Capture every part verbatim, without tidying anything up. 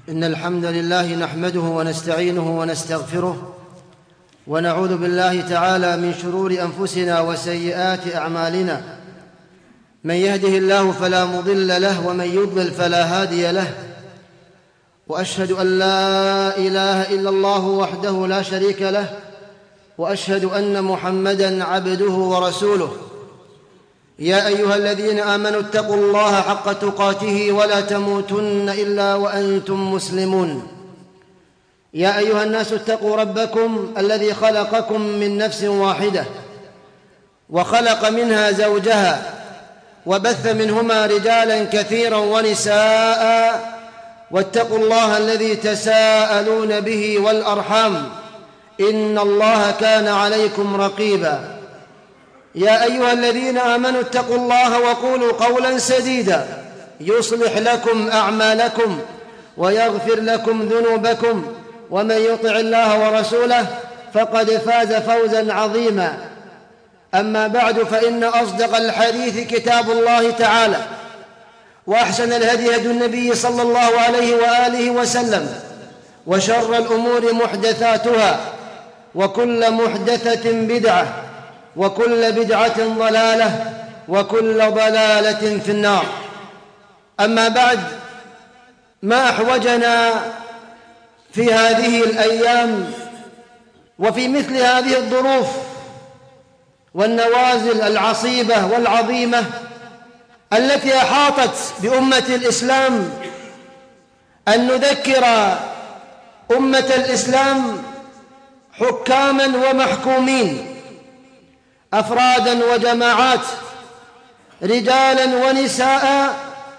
إن الحمد لله نحمده ونستعينه ونستغفره ونعوذ بالله تعالى من شرور أنفسنا وسيئات أعمالنا. من يهده الله فلا مضل له ومن يضلل فلا هادي له، وأشهد أن لا إله إلا الله وحده لا شريك له، وأشهد أن محمدًا عبده ورسوله. يا أيها الذين آمنوا اتقوا الله حق تقاته ولا تموتن إلا وأنتم مسلمون. يا أيها الناس اتقوا ربكم الذي خلقكم من نفس واحدة وخلق منها زوجها وبث منهما رجالا كثيرا ونساء، واتقوا الله الذي تساءلون به والأرحام إن الله كان عليكم رقيبا. يا أيها الذين آمنوا اتقوا الله وقولوا قولا سديدا يصلح لكم أعمالكم ويغفر لكم ذنوبكم، ومن يطع الله ورسوله فقد فاز فوزا عظيما. أما بعد، فإن أصدق الحديث كتاب الله تعالى، وأحسن الهدي هدي النبي صلى الله عليه وآله وسلم، وشر الأمور محدثاتها، وكل محدثة بدعة، وكل بدعة ضلالة، وكل ضلالة في النار. أما بعد، ما أحوجنا في هذه الأيام وفي مثل هذه الظروف والنوازل العصيبة والعظيمة التي أحاطت بأمة الإسلام أن نذكر أمة الإسلام حكاما ومحكومين، أفرادا وجماعات، رجالا ونساء،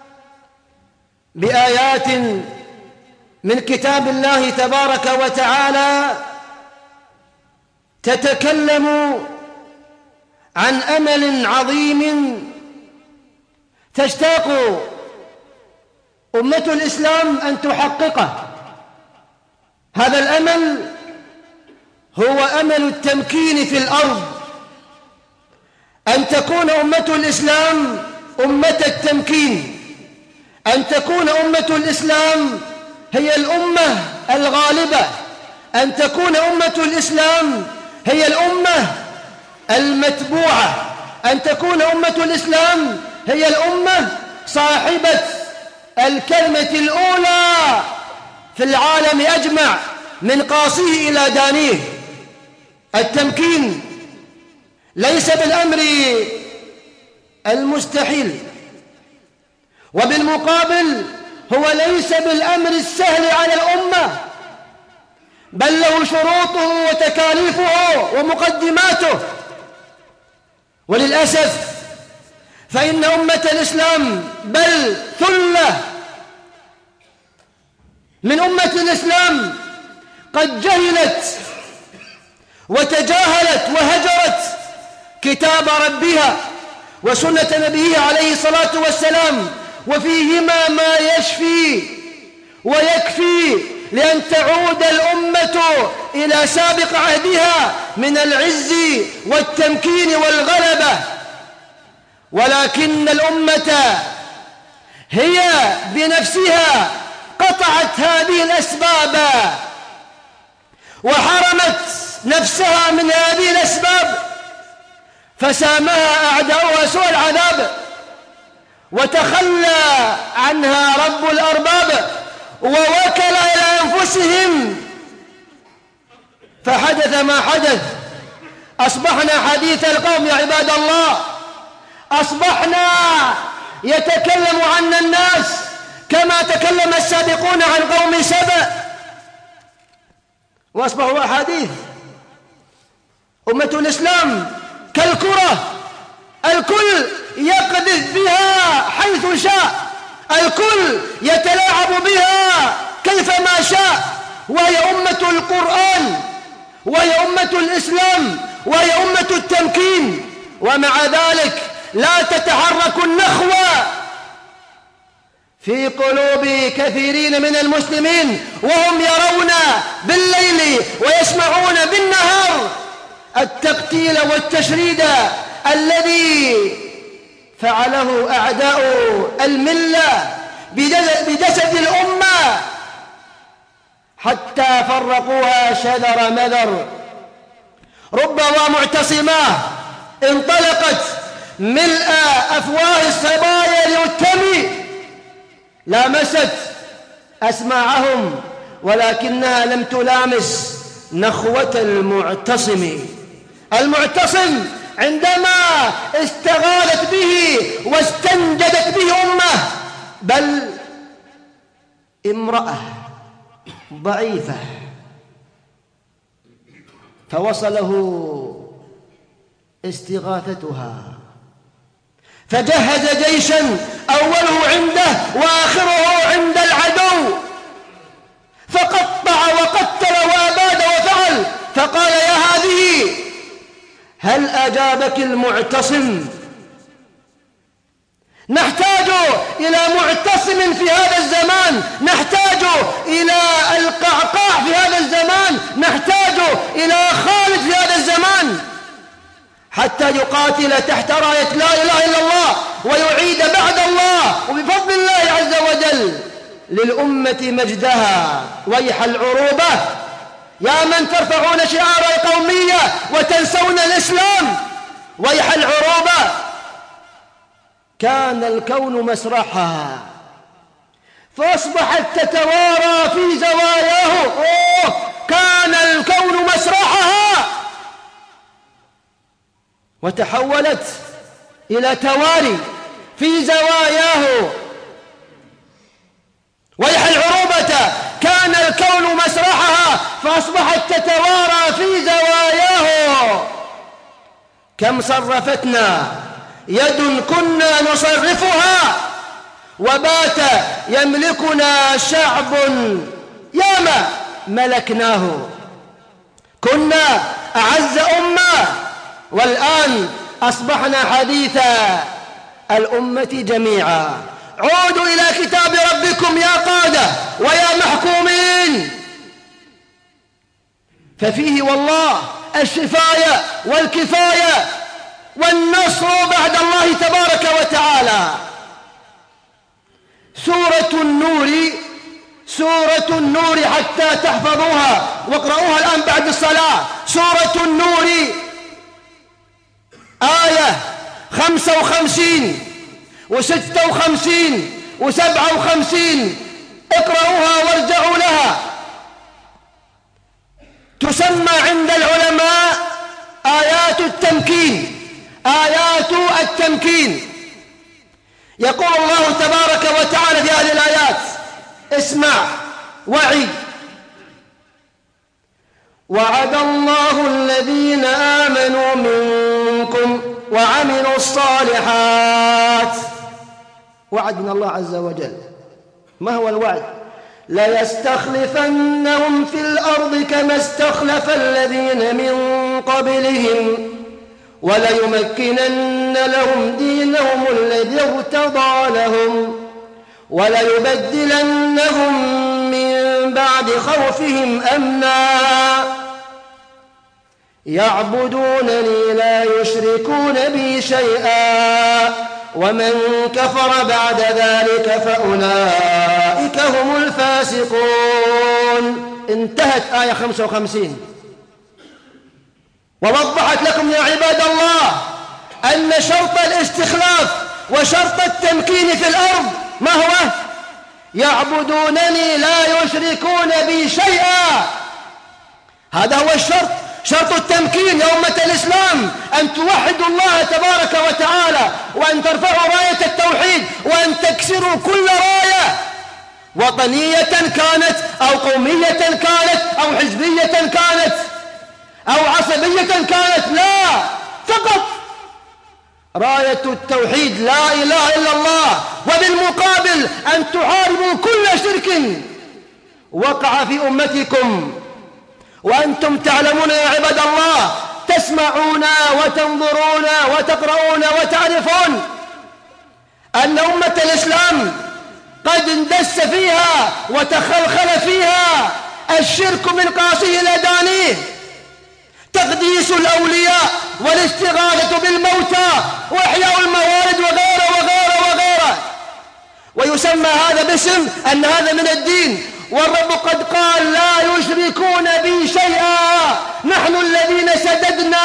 بآيات من كتاب الله تبارك وتعالى تتكلم عن أمل عظيم تشتاق أمة الإسلام أن تحققه. هذا الأمل هو أمل التمكين في الأرض، أن تكون أمة الإسلام أمة التمكين، أن تكون أمة الإسلام هي الأمة الغالبة، أن تكون أمة الإسلام هي الأمة المتبوعة، أن تكون أمة الإسلام هي الأمة صاحبة الكلمة الأولى في العالم أجمع، من قاصيه إلى دانيه. التمكين ليس بالأمر المستحيل، وبالمقابل هو ليس بالأمر السهل على الأمة، بل له شروطه وتكاليفه ومقدماته. وللأسف فإن أمة الإسلام، بل ثلة من أمة الإسلام، قد جهلت وتجاهلت وهجرت كتاب ربها وسنة نبيه عليه الصلاة والسلام، وفيهما ما يشفي ويكفي لأن تعود الأمة إلى سابق عهدها من العز والتمكين والغلبة. ولكن الأمة هي بنفسها قطعت هذه الأسباب وحرمت نفسها من هذه الأسباب، فسامها أعداؤها سوء العذاب، وتخلى عنها رب الأرباب ووكل إلى أنفسهم، فحدث ما حدث. أصبحنا حديث القوم يا عباد الله، أصبحنا يتكلم عنا الناس كما تكلم السابقون عن قوم سبأ، وأصبحوا أحاديث. أمة الإسلام كالكرة، الكل يقذف بها حيث شاء، الكل يتلاعب بها كيفما شاء، وهي أمة القرآن، وهي أمة الإسلام، وهي أمة التمكين. ومع ذلك لا تتحرك النخوة في قلوب كثيرين من المسلمين، وهم يرون بالليل ويسمعون بالنهار التقتيل والتشريد الذي فعله أعداء الملة بجسد الأمة حتى فرقوها شذر مذر. ربما معتصماه انطلقت ملء أفواه الصبايا للتم، لامست أسماعهم ولكنها لم تلامس نخوة المعتصم. المعتصم عندما استغاثت به واستنجدت به أمه، بل امرأة ضعيفة، فوصله استغاثتها، فجهز جيشا أوله عنده وآخره عند العدو، فقطع وقتل وأباد وفعل. فقال يا هذه هل أجابك المعتصم؟ نحتاج إلى معتصم في هذا الزمان، نحتاج إلى القعقاع في هذا الزمان، نحتاج إلى خالد في هذا الزمان، حتى يقاتل تحت راية لا إله إلا الله ويعيد بعد الله وبفضل الله عز وجل للأمة مجدها. ويح العروبة يا من ترفعون شعار القومية وتنسون الإسلام، ويح العروبة. كان الكون مسرحها فأصبحت تتوارى في زواياه. أوه كان الكون مسرحها وتحولت إلى تواري في زواياه. ويح العروبة كان الكون مسرحها فأصبحت تتوارى في زواياه. كم صرفتنا يد كنا نصرفها، وبات يملكنا شعب ياما ملكناه. كنا أعز أمة والآن أصبحنا حديث الأمة جميعا. عودوا إلى كتاب ربكم يا قادة ويا محكومين، ففيه والله الشفاية والكفاية والنصر بعد الله تبارك وتعالى. سورة النور، سورة النور حتى تحفظوها واقرأوها الآن بعد الصلاة. سورة النور آية خمسة وخمسين وستة وخمسين وسبعة وخمسين، اقرأوها وارجعوا لها. تسمى عند العلماء آيات التمكين، آيات التمكين. يقول الله تبارك وتعالى في هذه الآيات: اسمع وعي. وعد الله الذين آمنوا منكم وعملوا الصالحات. وعد من الله عز وجل. ما هو الوعد؟ ليستخلفنهم في الأرض كما استخلف الذين من قبلهم وليمكنن لهم دينهم الذي ارتضى لهم وليبدلنهم من بعد خوفهم أمنا يعبدونني لا يشركون بي شيئا ومن كفر بعد ذلك فأولئك هم الفاسقون. انتهت آية خمسة وخمسين، ووضحت لكم يا عباد الله أن شرط الاستخلاف وشرط التمكين في الأرض ما هو؟ يعبدونني لا يشركون بي شيئا. هذا هو الشرط، شرط التمكين يا أمة الإسلام، أن توحدوا الله تبارك وتعالى، وأن ترفعوا راية التوحيد، وأن تكسروا كل راية وطنية كانت أو قومية كانت أو حزبية كانت أو عصبية كانت. لا، فقط راية التوحيد لا إله إلا الله، وبالمقابل أن تحاربوا كل شرك وقع في أمتكم. وأنتم تعلمون يا عباد الله، تسمعون وتنظرون وتقرؤون وتعرفون أن أمة الإسلام قد اندس فيها وتخلخل فيها الشرك من قاصه إلى دانيه، تقديس الأولياء والاستغاثة بالموتى وإحياء الموارد وغيره وغيره وغيره، ويسمى هذا باسم أن هذا من الدين، والرب قد قال لا يشركون بي شيئا نحن الذين سددنا.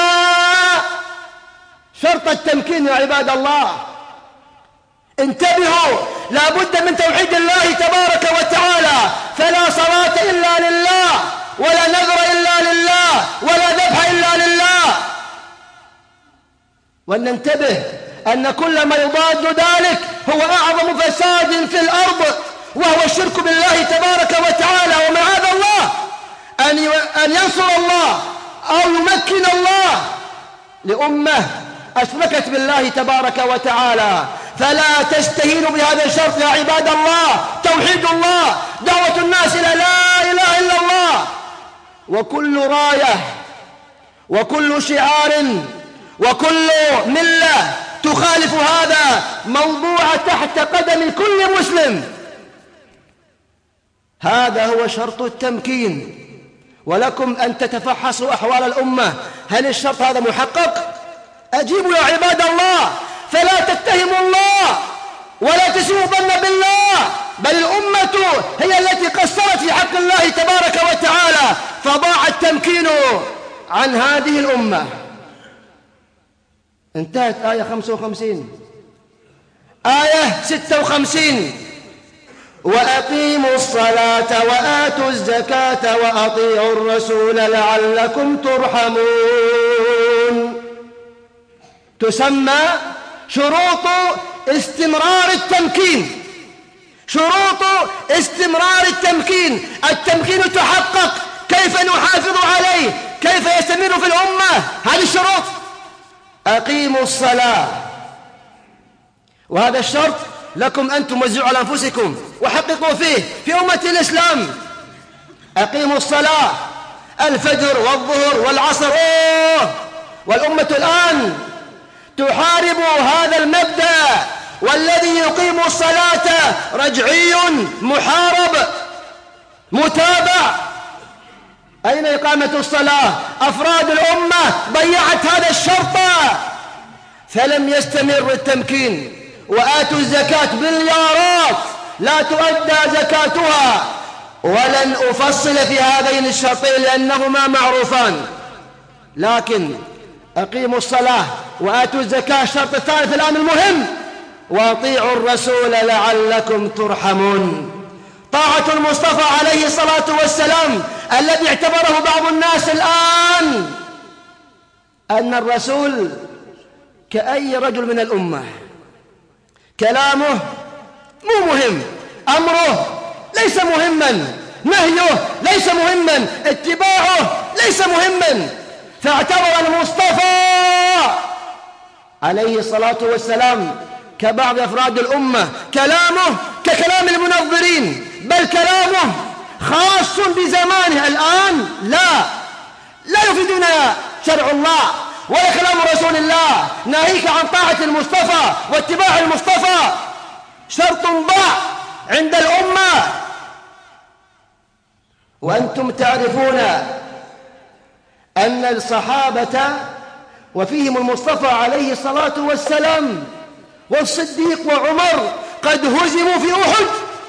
شرط التمكين يا عباد الله، انتبهوا، لا بد من توحيد الله تبارك وتعالى، فلا صلاة إلا لله، ولا نذر إلا لله، ولا ذبح إلا لله. ولننتبه أن كل ما يضاد ذلك هو أعظم فساد في الأرض، وهو الشرك بالله تبارك وتعالى. ومعاذ الله أن ينصر الله أو يمكن الله لأمة أشركت بالله تبارك وتعالى. فلا تستهينوا بهذا الشرط يا عباد الله، توحيد الله، دعوة الناس إلى لا إله إلا الله. وكل راية وكل شعار وكل ملة تخالف هذا موضوع تحت قدم كل مسلم. هذا هو شرط التمكين. ولكم أن تتفحصوا أحوال الأمة، هل الشرط هذا محقق؟ أجيبوا يا عباد الله، فلا تتهموا الله ولا تسيئوا الظن بالله، بل الأمة هي التي قصرت في حق الله تبارك وتعالى، فضاع التمكين عن هذه الأمة. انتهت آية خمسة وخمسين. آية ستة وخمسين: وأقيموا الصلاة وآتوا الزكاة وأطيعوا الرسول لعلكم ترحمون. تسمى شروط استمرار التمكين. شروط استمرار التمكين. التمكين تحقق، كيف نحافظ عليه؟ كيف يستمر في الأمة؟ هذه الشروط. أقيموا الصلاة، وهذا الشرط لكم أنتم وزعوا على أنفسكم وحققوا فيه في أمة الإسلام. أقيموا الصلاة، الفجر والظهر والعصر. أوه! والأمة الآن تحارب هذا المبدأ، والذي يقيم الصلاة رجعي محارب متابع. أين إقامة الصلاة؟ أفراد الأمة ضيعت هذا الشرط فلم يستمر التمكين. وآتوا الزكاة، مليارات لا تؤدى زكاتها. ولن أفصل في هذين الشرطين لأنهما معروفان، لكن أقيموا الصلاة وآتوا الزكاة. الشرط الثالث الآن المهم: وأطيعوا الرسول لعلكم ترحمون. طاعة المصطفى عليه الصلاة والسلام الذي اعتبره بعض الناس الآن أن الرسول كأي رجل من الأمة، كلامه مو مهم، أمره ليس مهما، نهيه ليس مهما، اتباعه ليس مهما. فاعتبر المصطفى عليه الصلاة والسلام كبعض أفراد الأمة كلامه ككلام المنظرين، بل كلامه خاص بزمانه. الآن لا لا يفيدنا شرع الله ولا كلام رسول الله، ناهيك عن طاعة المصطفى واتباع المصطفى. شرط ضاع عند الأمة. وأنتم تعرفون أن الصحابة وفيهم المصطفى عليه الصلاة والسلام والصديق وعمر قد هزموا في أحد،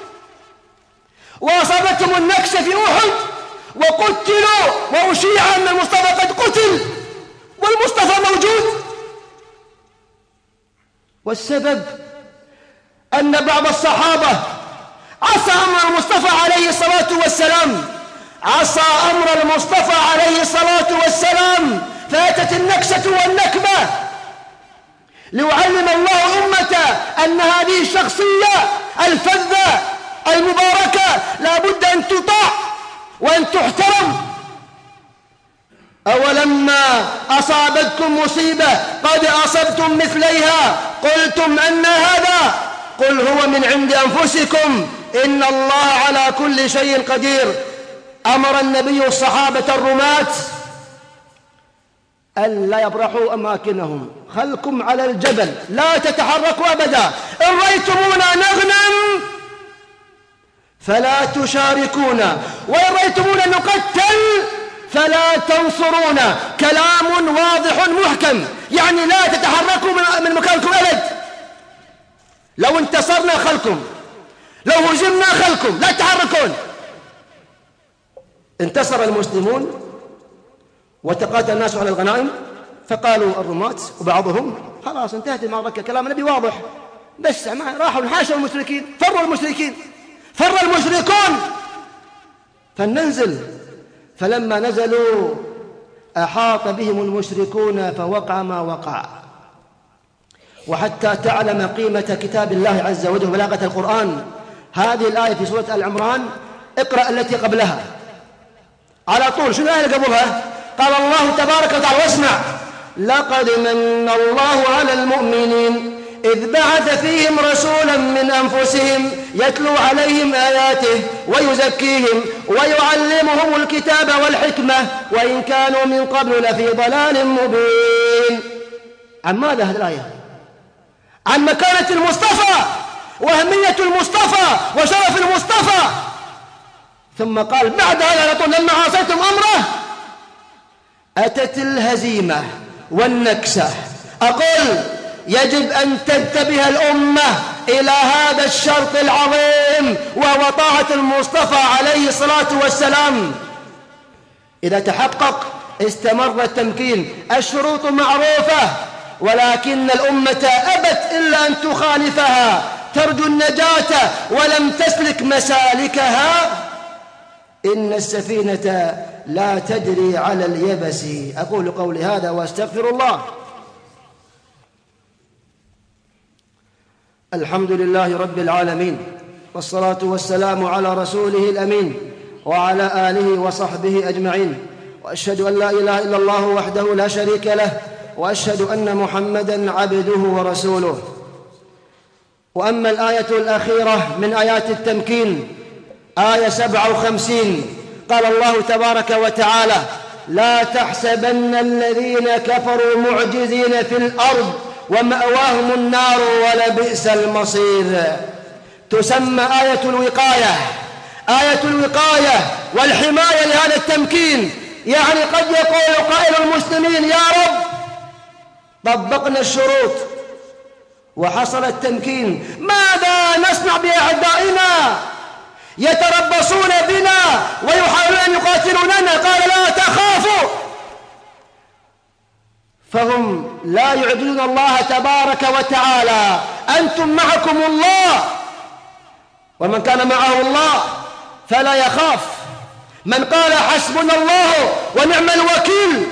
وأصابتهم النكسة في أحد، وقتلوا، وأشيع أن المصطفى قد قتل والمصطفى موجود. والسبب أن بعض الصحابة عصى أمر المصطفى عليه الصلاة والسلام، عصى أمر المصطفى عليه الصلاة والسلام، فأتت النكسة والنكبة ليعلم الله أمته أن هذه الشخصية الفذة المباركة لا بد أن تطاع وأن تحترم. أولما أصابتكم مصيبة قد أصبتم مثليها قلتم أن هذا، قل هو من عند أنفسكم إن الله على كل شيء قدير. أمر النبي الصحابة الرماة ألا يبرحوا أماكنهم، خلكم على الجبل لا تتحركوا أبدا، إن رأيتمونا نغنم فلا تشاركونا، وإن رأيتمونا نقتل فلا تنصرونا. كلام واضح محكم، يعني لا تتحركوا من مكانكم أبد. لو انتصرنا خلكم، لو هزمنا خلكم، لا تتحركون. انتصر المسلمون وتقاتل الناس على الغنائم، فقالوا الرماة وبعضهم خلاص انتهت المعركة، كلام النبي واضح، بس راحوا انحاشوا المشركين، فروا المشركين، فر المشركون، فلننزل. فلما نزلوا أحاط بهم المشركون فوقع ما وقع. وحتى تعلم قيمة كتاب الله عز وجل وبلاغة القرآن، هذه الآية في سورة آل عمران اقرأ التي قبلها على طول. شنو الآية اللي قبلها؟ قال الله تبارك وتعالى واسمع: لقد من الله على المؤمنين إذ بعث فيهم رسولا من أنفسهم يتلو عليهم آياته ويزكيهم ويعلمهم الكتاب والحكمة وإن كانوا من قبل لفي ضلال مبين. عن ماذا هذه الآية؟ عن مكانة المصطفى وأهمية المصطفى وشرف المصطفى. ثم قال بعد هذا على طول: لما عصيتم أمره أتت الهزيمة والنكسة. أقول يجب أن تنتبه الأمة إلى هذا الشرط العظيم وهو طاعة المصطفى عليه الصلاة والسلام. إذا تحقق استمر التمكين. الشروط معروفة، ولكن الأمة أبت إلا أن تخالفها، ترجو النجاة ولم تسلك مسالكها. إن السفينة لا تجري على اليبس. أقول قولي هذا وأستغفر الله. الحمد لله رب العالمين، والصلاة والسلام على رسوله الأمين وعلى آله وصحبه أجمعين، وأشهد أن لا إله إلا الله وحده لا شريك له، وأشهد أن محمدًا عبده ورسوله. وأما الآية الأخيرة من آيات التمكين، آية سبعة وخمسين، قال الله تبارك وتعالى: لا تحسبن الذين كفروا معجزين في الأرض ومأواهم النار ولبئس المصير. تسمى آية الوقاية، آية الوقاية والحماية لهذا التمكين. يعني قد يقول قائل المسلمين: يا رب طبقنا الشروط وحصل التمكين، ماذا نصنع بأعدائنا؟ يتربصون بنا ويحاولون أن يقاتلوننا. قال: لا تخافوا. فهم لا يعجزون الله تبارك وتعالى. أنتم معكم الله، ومن كان معه الله فلا يخاف. من قال حسبنا الله ونعم الوكيل،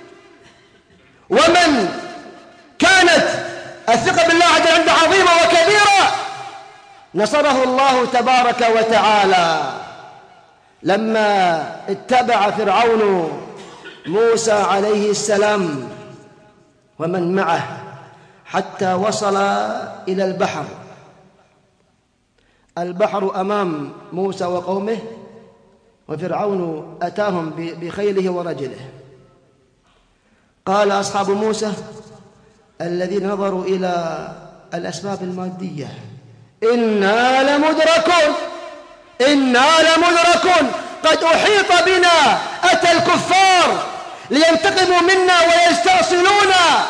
ومن كانت الثقة بالله عند عظيمة وكبيرة، نصره الله تبارك وتعالى. لما اتبع فرعون موسى عليه السلام ومن معه حتى وصل إلى البحر، البحر أمام موسى وقومه، وفرعون أتاهم بخيله ورجله. قال أصحاب موسى الذين نظروا إلى الأسباب المادية: إنا لمدركون، إنا لمدركون، قد أحيط بنا، أتى الكفار لينتقموا منا ويستأصلونا.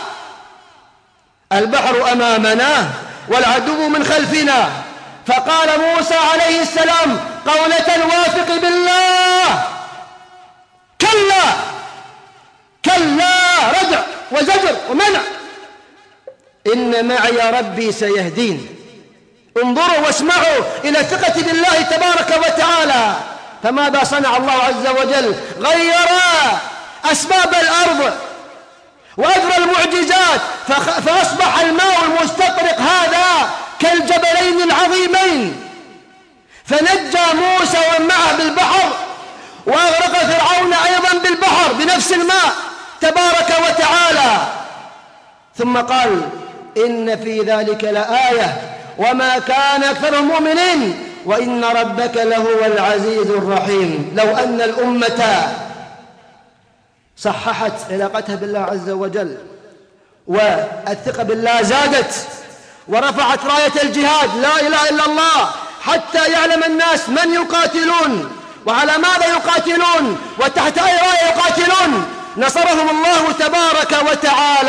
البحر أمامنا والعدو من خلفنا. فقال موسى عليه السلام قولة الواثق بالله: كلا كلا، ردع وزجر ومنع، إن معي ربي سيهدين. انظروا واسمعوا إلى الثقة بالله تبارك وتعالى. فماذا صنع الله عز وجل؟ غير أسباب الأرض وأجرى المعجزات، فأصبح الماء المستطرق هذا كالجبلين العظيمين، فنجى موسى ومن معه بالبحر، وأغرق فرعون أيضا بالبحر بنفس الماء تبارك وتعالى. ثم قال: إن في ذلك لآية وما كان أكثرهم مؤمنين وإن ربك لهو العزيز الرحيم. لو أن الأمة صححت علاقتها بالله عز وجل والثقة بالله زادت ورفعت راية الجهاد لا إله إلا الله حتى يعلم الناس من يقاتلون وعلى ماذا يقاتلون وتحت أي راية يقاتلون، نصرهم الله تبارك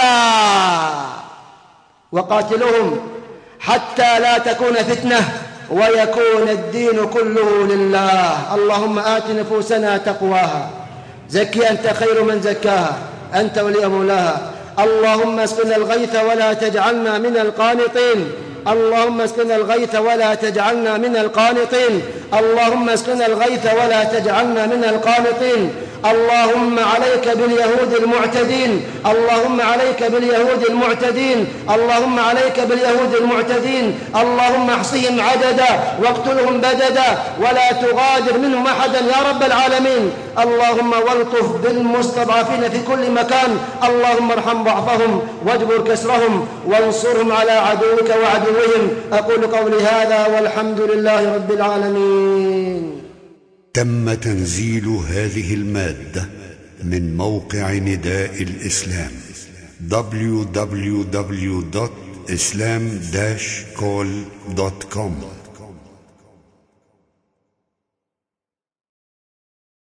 وتعالى. وقاتلهم حتى لا تكون فتنة ويكون الدين كله لله. اللهم آت نفوسنا تقواها، زكي أنت خير من زكاها، أنت ولي مولاها. اللهم اسقنا الغيث ولا تجعلنا من القانطين، اللهم اسقنا الغيث ولا تجعلنا من القانطين، اللهم اسقنا الغيث ولا تجعلنا من القانطين. اللهم عليك باليهود المعتدين، اللهم عليك باليهود المعتدين، اللهم عليك باليهود المعتدين. اللهم احصهم عددا واقتلهم بددا ولا تغادر منهم أحدا يا رب العالمين. اللهم والطف بالمستضعفين في كل مكان، اللهم ارحم ضعفهم واجبر كسرهم وانصرهم على عدوك وعدوهم. أقول قولي هذا والحمد لله رب العالمين. تم تنزيل هذه المادة من موقع نداء الإسلام دبليو دبليو دبليو دوت إسلام داش كول دوت كوم.